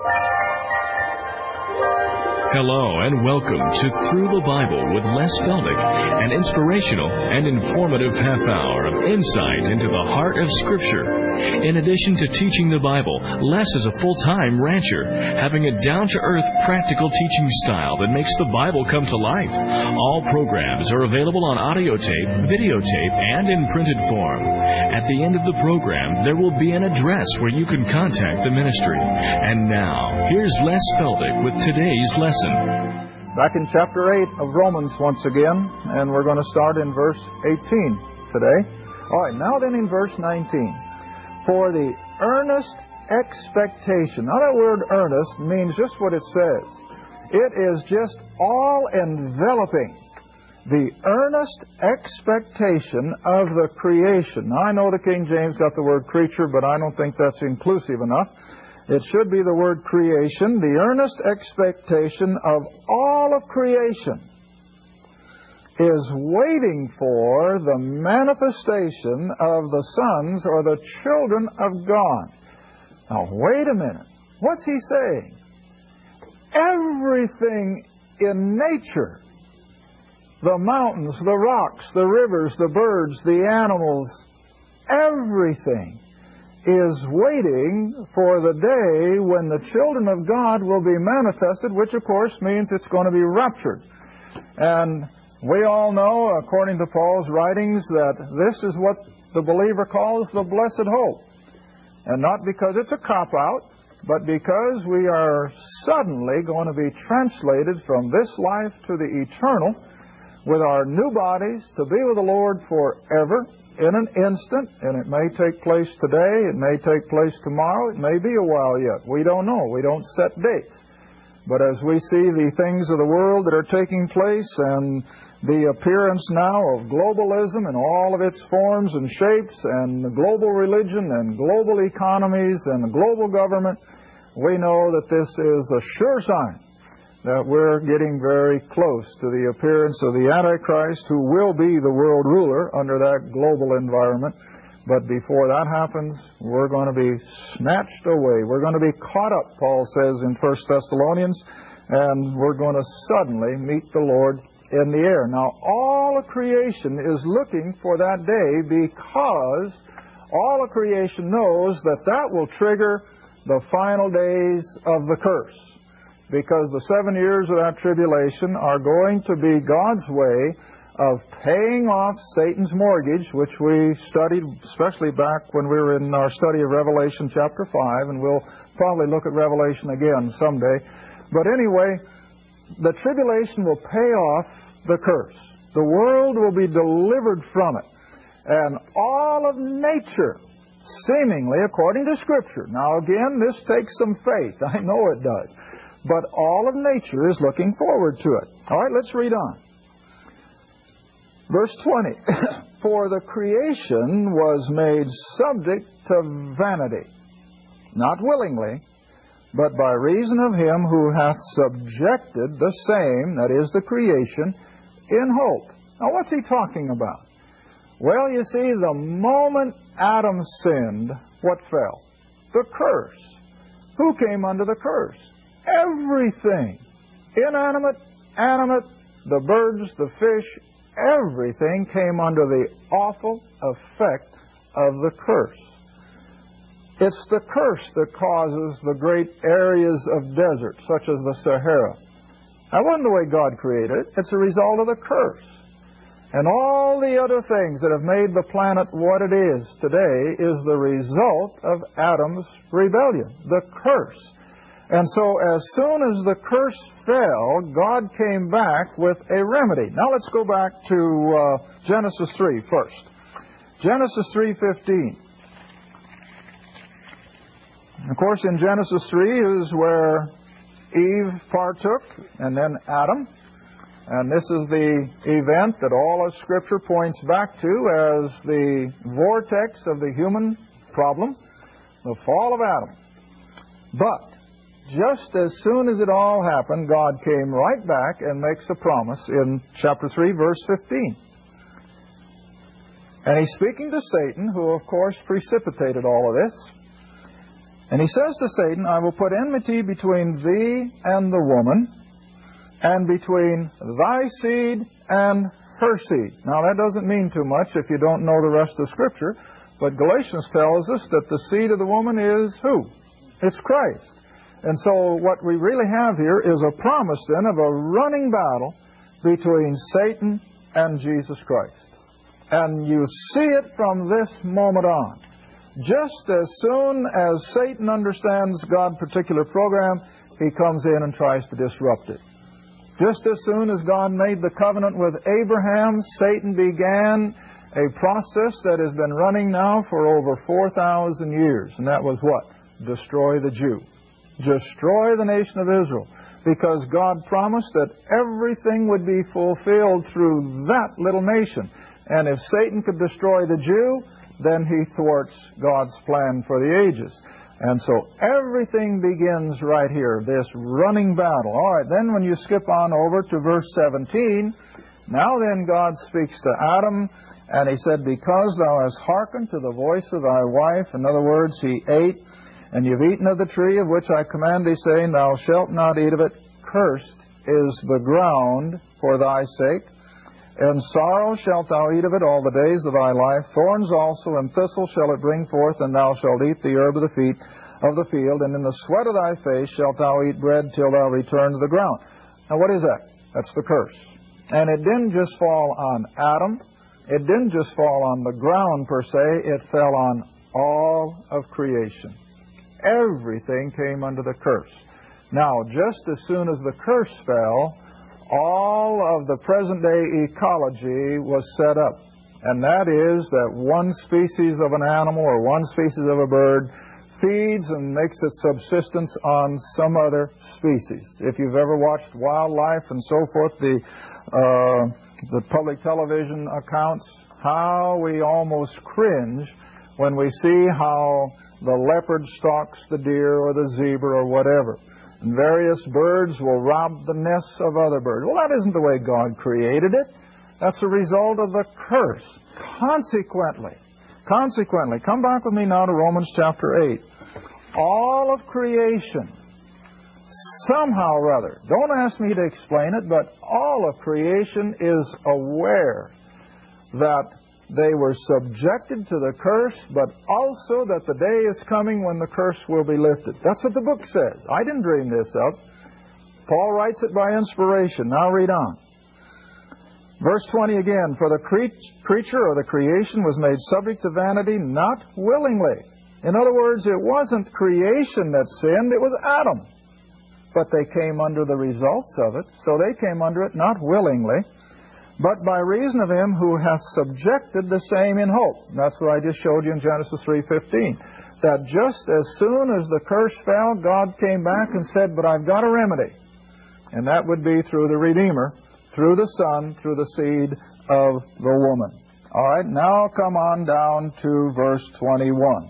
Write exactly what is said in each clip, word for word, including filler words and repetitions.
Hello and welcome to Through the Bible with Les Feldick, an inspirational and informative half hour of insight into the heart of Scripture. In addition to teaching the Bible, Les is a full-time rancher, having a down-to-earth, practical teaching style that makes the Bible come to life. All programs are available on audio tape, videotape, and in printed form. At the end of the program, there will be an address where you can contact the ministry. And now, here's Les Feldick with today's lesson. Back in chapter eight of Romans once again, and we're going to start in verse eighteen today. All right, now then in verse nineteen. For the earnest expectation. Now that word earnest means just what it says. It is just all-enveloping. The earnest expectation of the creation. Now I know the King James got the word creature, but I don't think that's inclusive enough. It should be the word creation. The earnest expectation of all of creation is waiting for the manifestation of the sons or the children of God. Now, wait a minute. What's he saying? Everything in nature, the mountains, the rocks, the rivers, the birds, the animals, everything is waiting for the day when the children of God will be manifested, which of course means it's going to be raptured. And we all know, according to Paul's writings, that this is what the believer calls the blessed hope. And not because it's a cop-out, but because we are suddenly going to be translated from this life to the eternal with our new bodies to be with the Lord forever in an instant. And it may take place today, it may take place tomorrow, it may be a while yet. We don't know. We don't set dates. But as we see the things of the world that are taking place and the appearance now of globalism in all of its forms and shapes, and global religion and global economies and global government, we know that this is a sure sign that we're getting very close to the appearance of the Antichrist, who will be the world ruler under that global environment. But before that happens, we're going to be snatched away. We're going to be caught up, Paul says in First Thessalonians, and we're going to suddenly meet the Lord in the air. Now, all of creation is looking for that day because all of creation knows that that will trigger the final days of the curse. Because the seven years of that tribulation are going to be God's way of paying off Satan's mortgage, which we studied especially back when we were in our study of Revelation chapter five, and we'll probably look at Revelation again someday. But anyway, the tribulation will pay off the curse. The world will be delivered from it. And all of nature, seemingly, according to Scripture. Now again, this takes some faith. I know it does. But all of nature is looking forward to it. All right, let's read on. Verse twenty. For the creation was made subject to vanity, not willingly, but by reason of him who hath subjected the same, that is the creation, in hope. Now what's he talking about? Well, you see, the moment Adam sinned, what fell? The curse. Who came under the curse? Everything. Inanimate, animate, the birds, the fish, everything came under the awful effect of the curse. It's the curse that causes the great areas of desert, such as the Sahara. That wasn't the way God created it. It's a result of the curse. And all the other things that have made the planet what it is today is the result of Adam's rebellion, the curse. And so as soon as the curse fell, God came back with a remedy. Now let's go back to uh, Genesis three first. Genesis three fifteen. Of course, in Genesis three is where Eve partook, and then Adam. And this is the event that all of Scripture points back to as the vortex of the human problem, the fall of Adam. But just as soon as it all happened, God came right back and makes a promise in chapter three, verse fifteen. And he's speaking to Satan, who of course precipitated all of this. And he says to Satan, I will put enmity between thee and the woman, and between thy seed and her seed. Now, that doesn't mean too much if you don't know the rest of Scripture, but Galatians tells us that the seed of the woman is who? It's Christ. And so what we really have here is a promise then of a running battle between Satan and Jesus Christ. And you see it from this moment on. Just as soon as Satan understands God's particular program, he comes in and tries to disrupt it. Just as soon as God made the covenant with Abraham, Satan began a process that has been running now for over four thousand years. And that was what? Destroy the Jew. Destroy the nation of Israel. Because God promised that everything would be fulfilled through that little nation. And if Satan could destroy the Jew, then he thwarts God's plan for the ages. And so everything begins right here, this running battle. All right, then when you skip on over to verse seventeen, now then God speaks to Adam, and he said, because thou hast hearkened to the voice of thy wife, in other words, he ate, and you've eaten of the tree of which I command thee, saying, thou shalt not eat of it, cursed is the ground for thy sake. In sorrow shalt thou eat of it all the days of thy life. Thorns also and thistles shall it bring forth, and thou shalt eat the herb of the feet of the field. And in the sweat of thy face shalt thou eat bread till thou return to the ground. Now what is that? That's the curse. And it didn't just fall on Adam. It didn't just fall on the ground per se. It fell on all of creation. Everything came under the curse. Now, just as soon as the curse fell, all of the present-day ecology was set up. And that is that one species of an animal or one species of a bird feeds and makes its subsistence on some other species. If you've ever watched wildlife and so forth, the, uh, the public television accounts, how we almost cringe when we see how the leopard stalks the deer or the zebra or whatever. And various birds will rob the nests of other birds. Well, that isn't the way God created it. That's a result of the curse. Consequently, consequently, come back with me now to Romans chapter eight. All of creation, somehow or other, don't ask me to explain it, but all of creation is aware that they were subjected to the curse, but also that the day is coming when the curse will be lifted. That's what the book says. I didn't dream this up. Paul writes it by inspiration. Now read on. Verse twenty again, for the cre- creature or the creation was made subject to vanity, not willingly. In other words, it wasn't creation that sinned, it was Adam. But they came under the results of it, so they came under it not willingly, but by reason of him who hath subjected the same in hope. That's what I just showed you in Genesis three fifteen. That just as soon as the curse fell, God came back and said, but I've got a remedy. And that would be through the Redeemer, through the Son, through the seed of the woman. All right, now come on down to verse twenty-one.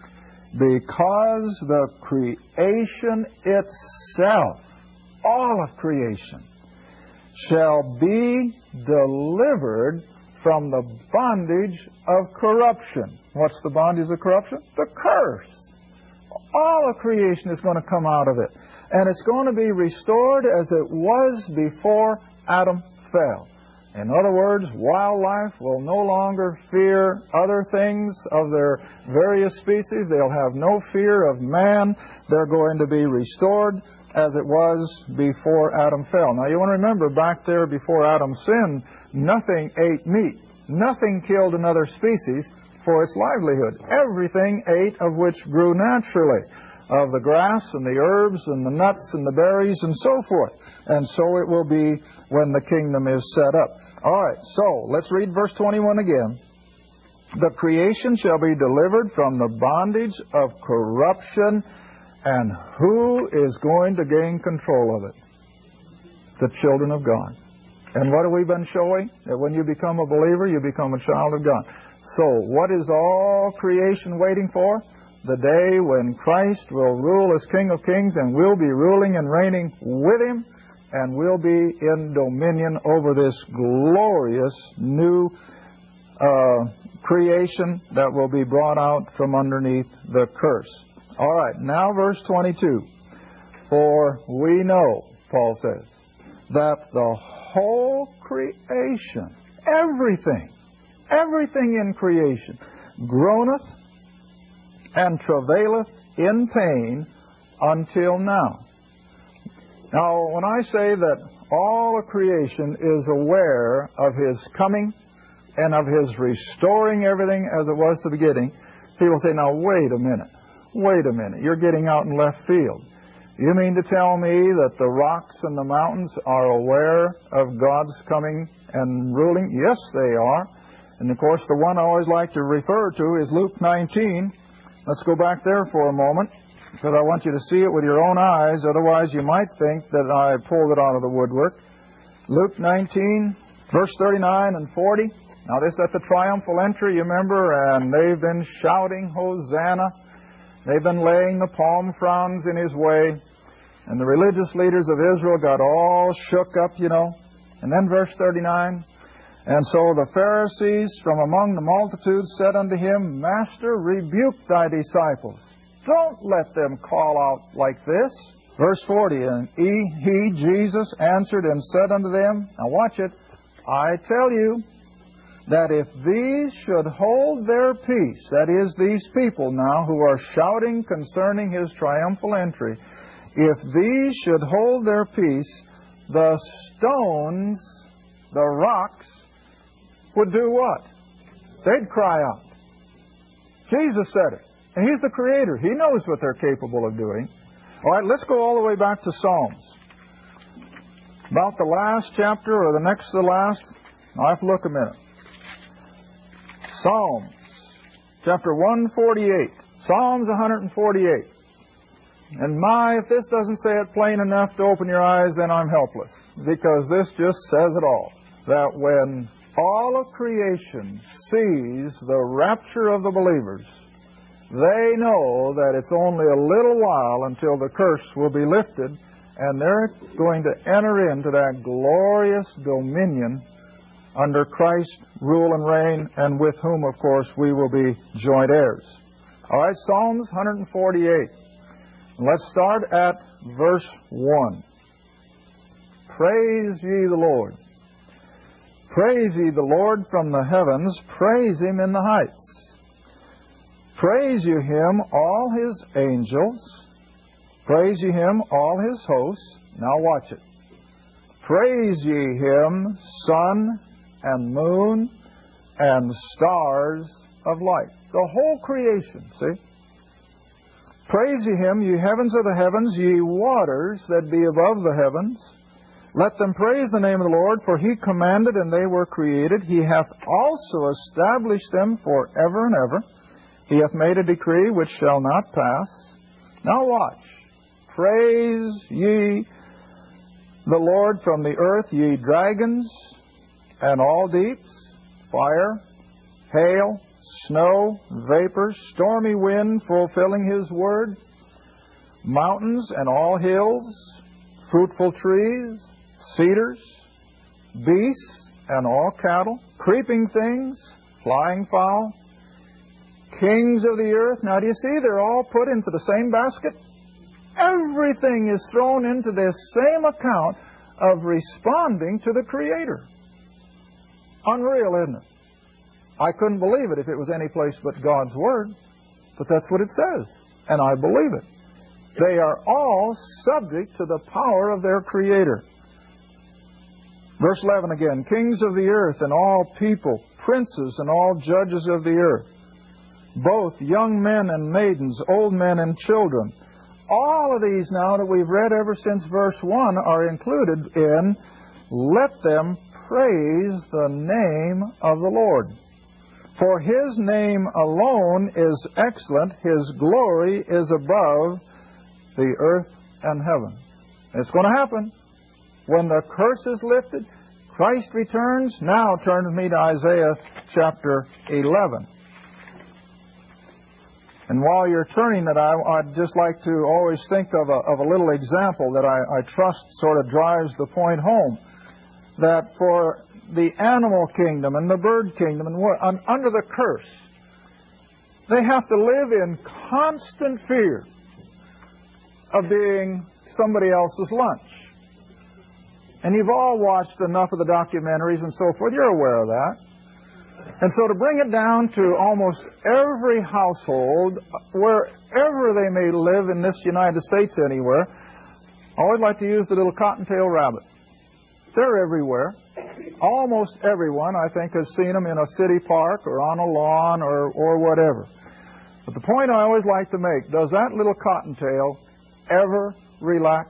Because the creation itself, all of creation, shall be delivered from the bondage of corruption. What's the bondage of corruption? The curse. All of creation is going to come out of it. And it's going to be restored as it was before Adam fell. In other words, wildlife will no longer fear other things of their various species. They'll have no fear of man. They're going to be restored as it was before Adam fell. Now you want to remember, back there before Adam sinned, nothing ate meat. Nothing killed another species for its livelihood. Everything ate of which grew naturally, of the grass and the herbs and the nuts and the berries and so forth. And so it will be when the kingdom is set up. All right, so let's read verse twenty-one again. The creation shall be delivered from the bondage of corruption. And who is going to gain control of it? The children of God. And what have we been showing? That when you become a believer, you become a child of God. So, what is all creation waiting for? The day when Christ will rule as King of Kings, and we'll be ruling and reigning with Him, and we'll be in dominion over this glorious new uh, creation that will be brought out from underneath the curse. All right, now verse twenty-two. For we know, Paul says, that the whole creation, everything, everything in creation, groaneth and travaileth in pain until now. Now, when I say that all of creation is aware of His coming and of His restoring everything as it was to the beginning, people say, now wait a minute, wait a minute, you're getting out in left field. You mean to tell me that the rocks and the mountains are aware of God's coming and ruling? Yes, they are. And of course, the one I always like to refer to is Luke nineteen. Let's go back there for a moment, because I want you to see it with your own eyes. Otherwise, you might think that I pulled it out of the woodwork. Luke nineteen, verse thirty-nine and forty. Now, this is at the triumphal entry, you remember, and they've been shouting, Hosanna. They've been laying the palm fronds in His way. And the religious leaders of Israel got all shook up, you know. And then verse thirty-nine. And so the Pharisees from among the multitude said unto Him, Master, rebuke Thy disciples. Don't let them call out like this. Verse forty. And he, he, Jesus, answered and said unto them, now watch it, I tell you, that if these should hold their peace, that is, these people now who are shouting concerning His triumphal entry, if these should hold their peace, the stones, the rocks, would do what? They'd cry out. Jesus said it. And He's the Creator. He knows what they're capable of doing. All right, let's go all the way back to Psalms. About the last chapter or the next to the last. I'll have to look a minute. Psalms, chapter one forty-eight. Psalms one forty-eight. And my, if this doesn't say it plain enough to open your eyes, then I'm helpless. Because this just says it all. That when all of creation sees the rapture of the believers, they know that it's only a little while until the curse will be lifted, and they're going to enter into that glorious dominion under Christ's rule and reign, and with whom, of course, we will be joint heirs. All right, Psalms one forty-eight. Let's start at verse one. Praise ye the Lord. Praise ye the Lord from the heavens. Praise Him in the heights. Praise ye Him, all His angels. Praise ye Him, all His hosts. Now watch it. Praise ye Him, sun and moon and stars of light. The whole creation, see? Praise ye Him, ye heavens of the heavens, ye waters that be above the heavens. Let them praise the name of the Lord, for He commanded and they were created. He hath also established them for ever and ever. He hath made a decree which shall not pass. Now watch. Praise ye the Lord from the earth, ye dragons and all deeps, fire, hail, snow, vapors, stormy wind fulfilling His word, mountains and all hills, fruitful trees, cedars, beasts and all cattle, creeping things, flying fowl, kings of the earth. Now do you see they're all put into the same basket? Everything is thrown into this same account of responding to the Creator. Unreal, isn't it? I couldn't believe it if it was any place but God's Word, but that's what it says, and I believe it. They are all subject to the power of their Creator. Verse eleven again, kings of the earth and all people, princes and all judges of the earth, both young men and maidens, old men and children. All of these now that we've read ever since verse one are included in, let them praise the name of the Lord. For His name alone is excellent. His glory is above the earth and heaven. It's going to happen. When the curse is lifted, Christ returns. Now turn with me to Isaiah chapter eleven. And while you're turning it, I, I'd just like to always think of a, of a little example that I, I trust sort of drives the point home. That for the animal kingdom and the bird kingdom and what, un, under the curse, They have to live in constant fear of being somebody else's lunch. And you've all watched enough of the documentaries and so forth. You're aware of that. And so to bring it down to almost every household, wherever they may live in this United States anywhere, I always like to use the little cottontail rabbit. They're everywhere. Almost everyone, I think, has seen them in a city park or on a lawn or, or whatever. But the point I always like to make, does that little cottontail ever relax?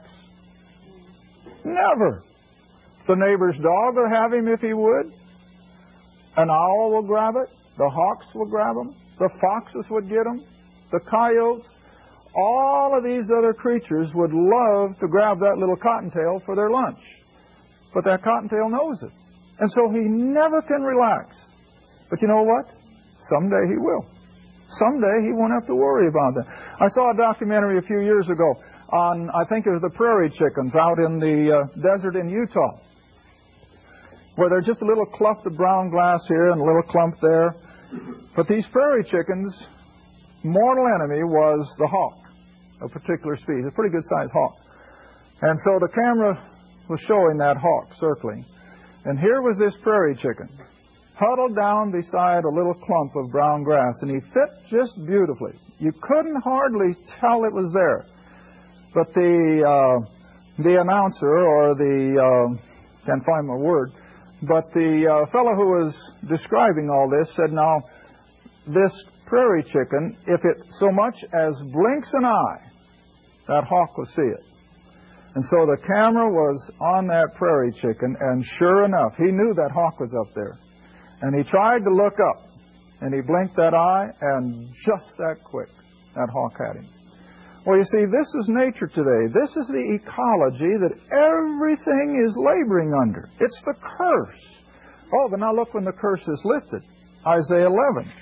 Never. The neighbor's dog will have him if he would. An owl will grab it. The hawks will grab him. The foxes would get him. The coyotes. All of these other creatures would love to grab that little cottontail for their lunch. But that cottontail knows it. And so he never can relax. But you know what? Someday he will. Someday he won't have to worry about that. I saw a documentary a few years ago on, I think it was the prairie chickens out in the uh, desert in Utah, where there's just a little clump of brown glass here and a little clump there. But these prairie chickens' mortal enemy was the hawk, a particular species, a pretty good-sized hawk. And so the camera was showing that hawk circling. And here was this prairie chicken, huddled down beside a little clump of brown grass, and he fit just beautifully. You couldn't hardly tell it was there. But the uh, the announcer, or the, uh, can't find my word, but the uh, fellow who was describing all this said, now, this prairie chicken, if it so much as blinks an eye, that hawk will see it. And so the camera was on that prairie chicken, and sure enough, he knew that hawk was up there. And he tried to look up, and he blinked that eye, and just that quick, that hawk had him. Well, you see, this is nature today. This is the ecology that everything is laboring under. It's the curse. Oh, but now look when the curse is lifted. Isaiah eleven.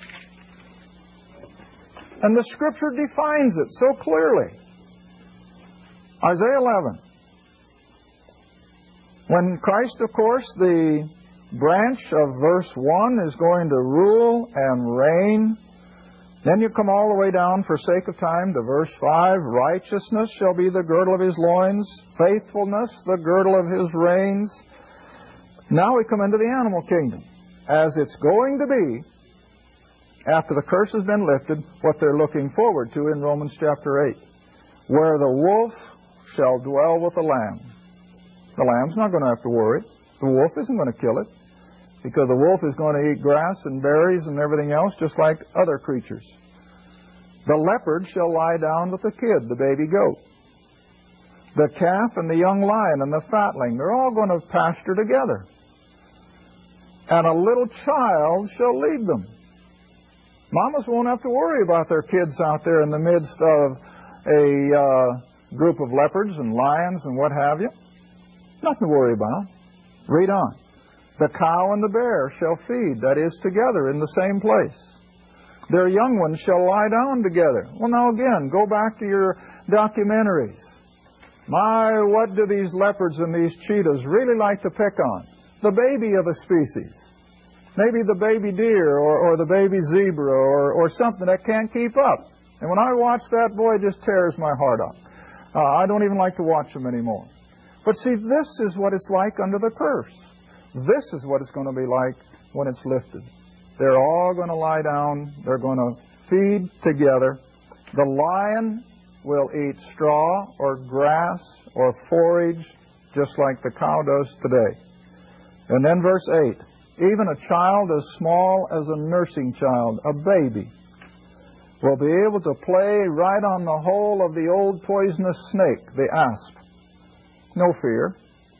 And the Scripture defines it so clearly. Isaiah eleven. When Christ, of course, the branch of verse one, is going to rule and reign, then you come all the way down, for sake of time, to verse five. Righteousness shall be the girdle of his loins, faithfulness the girdle of his reins. Now we come into the animal kingdom, as it's going to be, after the curse has been lifted, what they're looking forward to in Romans chapter eight, where the wolf shall dwell with the lamb. The lamb's not going to have to worry. The wolf isn't going to kill it, because the wolf is going to eat grass and berries and everything else, just like other creatures. The leopard shall lie down with the kid, the baby goat. The calf and the young lion and the fatling, they're all going to pasture together. And a little child shall lead them. Mamas won't have to worry about their kids out there in the midst of a uh, group of leopards and lions and what have you. Nothing to worry about. Read on. The cow and the bear shall feed, that is, together in the same place. Their young ones shall lie down together. Well, now again, go back to your documentaries. My, what do these leopards and these cheetahs really like to pick on? The baby of a species. Maybe the baby deer or, or the baby zebra or, or something that can't keep up. And when I watch that, boy, it just tears my heart out. Uh, I don't even like to watch them anymore. But see, this is what it's like under the curse. This is what it's going to be like when it's lifted. They're all going to lie down. They're going to feed together. The lion will eat straw or grass or forage just like the cow does today. And then verse eight. Even a child as small as a nursing child, a baby, will be able to play right on the hole of the old poisonous snake, the asp. No fear.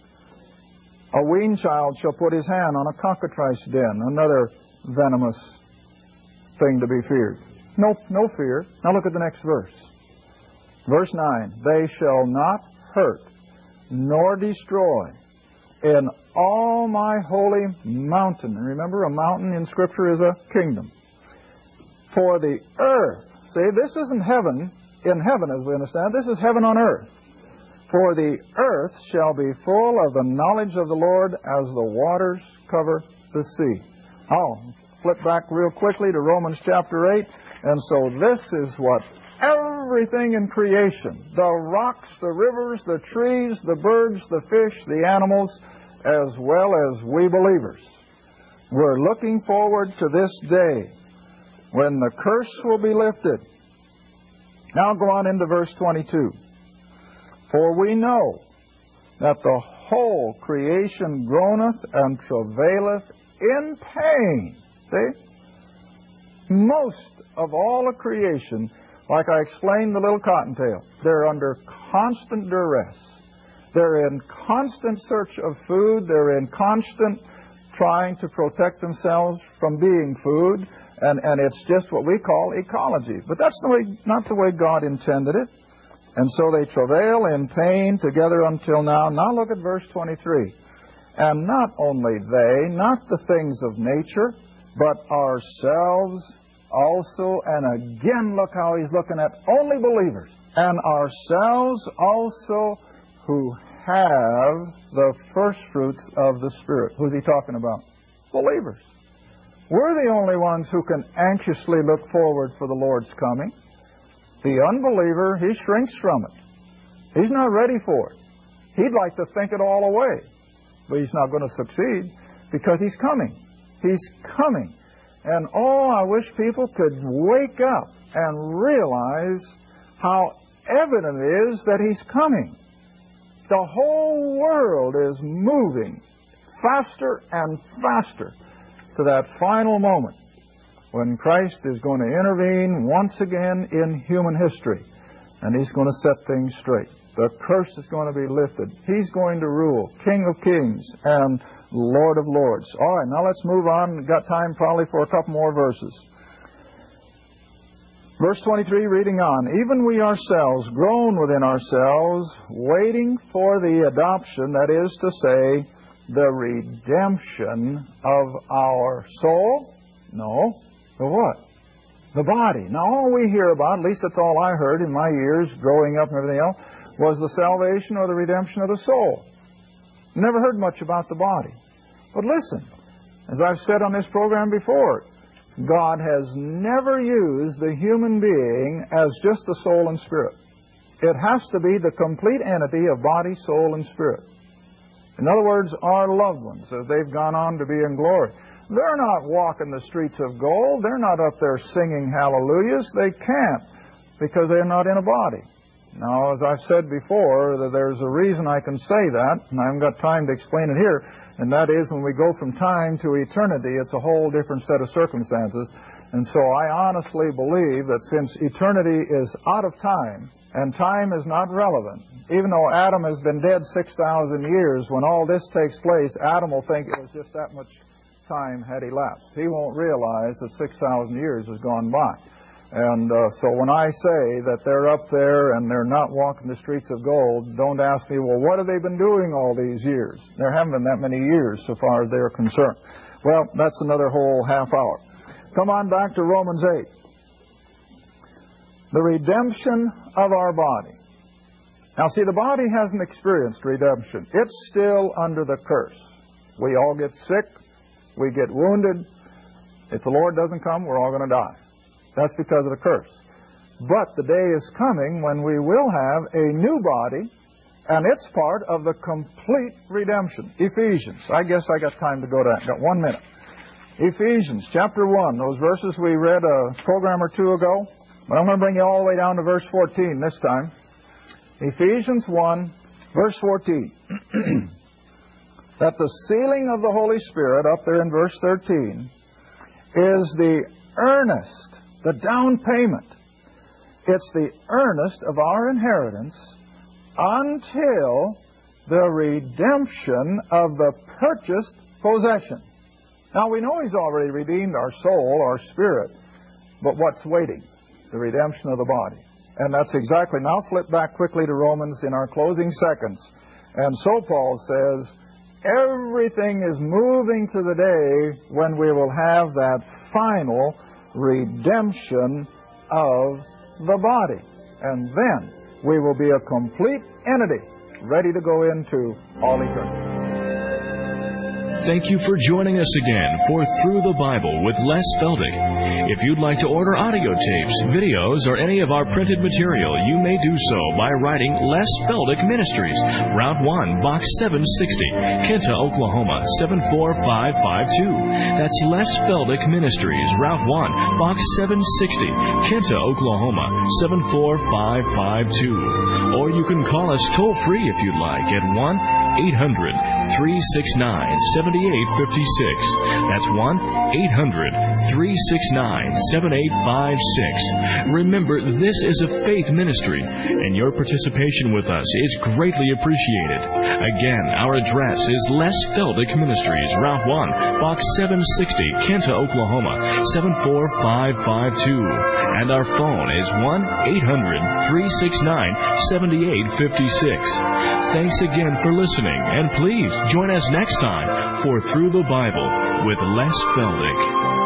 A weaned child shall put his hand on a cockatrice den, another venomous thing to be feared. No, no fear. Now look at the next verse. Verse nine. They shall not hurt nor destroy in all my holy mountain. And remember, a mountain in Scripture is a kingdom. For the earth. See, this isn't heaven in heaven as we understand. This is heaven on earth. For the earth shall be full of the knowledge of the Lord as the waters cover the sea. Oh, flip back real quickly to Romans chapter eight. And so this is what everything in creation, the rocks, the rivers, the trees, the birds, the fish, the animals, as well as we believers, we're looking forward to this day when the curse will be lifted. Now go on into verse twenty-two. For we know that the whole creation groaneth and travaileth in pain. See? Most of all of creation, like I explained the little cottontail, they're under constant duress. They're in constant search of food. They're in constant trying to protect themselves from being food. And, and it's just what we call ecology. But that's the way, not the way God intended it. And so they travail in pain together until now. Now look at verse twenty-three. And not only they, not the things of nature, but ourselves also. And again, look how he's looking at only believers. And ourselves also who have the first fruits of the Spirit. Who's he talking about? Believers. We're the only ones who can anxiously look forward for the Lord's coming. The unbeliever, he shrinks from it. He's not ready for it. He'd like to think it all away. But he's not going to succeed because he's coming. He's coming. And oh, I wish people could wake up and realize how evident it is that he's coming. The whole world is moving faster and faster to that final moment when Christ is going to intervene once again in human history. And he's going to set things straight. The curse is going to be lifted. He's going to rule, King of Kings and Lord of Lords. All right, now let's move on. We've got time probably for a couple more verses. Verse twenty-three, reading on. Even we ourselves groan within ourselves, waiting for the adoption, that is to say, the redemption of our soul? No. The what? The body. Now, all we hear about, at least that's all I heard in my years growing up and everything else, was the salvation or the redemption of the soul. Never heard much about the body. But listen, as I've said on this program before, God has never used the human being as just the soul and spirit. It has to be the complete entity of body, soul, and spirit. In other words, our loved ones, as they've gone on to be in glory, they're not walking the streets of gold. They're not up there singing hallelujahs. They can't because they're not in a body. Now, as I've said before, that there's a reason I can say that, and I haven't got time to explain it here, and that is when we go from time to eternity, it's a whole different set of circumstances. And so I honestly believe that since eternity is out of time, and time is not relevant, even though Adam has been dead six thousand years, when all this takes place, Adam will think it was just that much time had elapsed. He won't realize that six thousand years has gone by. And uh, so when I say that they're up there and they're not walking the streets of gold, don't ask me, well, what have they been doing all these years? There haven't been that many years so far as they're concerned. Well, that's another whole half hour. Come on back to Romans eight. The redemption of our body. Now, see, the body hasn't experienced redemption. It's still under the curse. We all get sick. We get wounded. If the Lord doesn't come, we're all going to die. That's because of the curse. But the day is coming when we will have a new body, and it's part of the complete redemption. Ephesians. I guess I got time to go to that. Got one minute. Ephesians chapter one. Those verses we read a program or two ago. But I'm going to bring you all the way down to verse fourteen this time. Ephesians one, verse fourteen. That the sealing of the Holy Spirit, up there in verse thirteen, is the earnest, the down payment. It's the earnest of our inheritance until the redemption of the purchased possession. Now, we know He's already redeemed our soul, our spirit, but what's waiting? The redemption of the body. And that's exactly, now flip back quickly to Romans in our closing seconds. And so Paul says, everything is moving to the day when we will have that final redemption of the body. And then we will be a complete entity ready to go into all eternity. Thank you for joining us again for Through the Bible with Les Feldick. If you'd like to order audio tapes, videos, or any of our printed material, you may do so by writing Les Feldick Ministries, Route one, Box seven sixty, Kinta, Oklahoma, seven four five five two. That's Les Feldick Ministries, Route one, Box seven sixty, Kinta, Oklahoma, seven four five five two. Or you can call us toll-free if you'd like at one eight hundred, three six nine, seven eight five six. That's one eight hundred, three six nine, seven eight five six. Remember, this is a faith ministry, and your participation with us is greatly appreciated. Again, our address is Les Feldick Ministries, Route one, Box seven sixty, Kinta, Oklahoma, seven four five five two. And our phone is one eight hundred, three six nine, seven eight five six. Thanks again for listening, and please join us next time for Through the Bible with Les Feldick.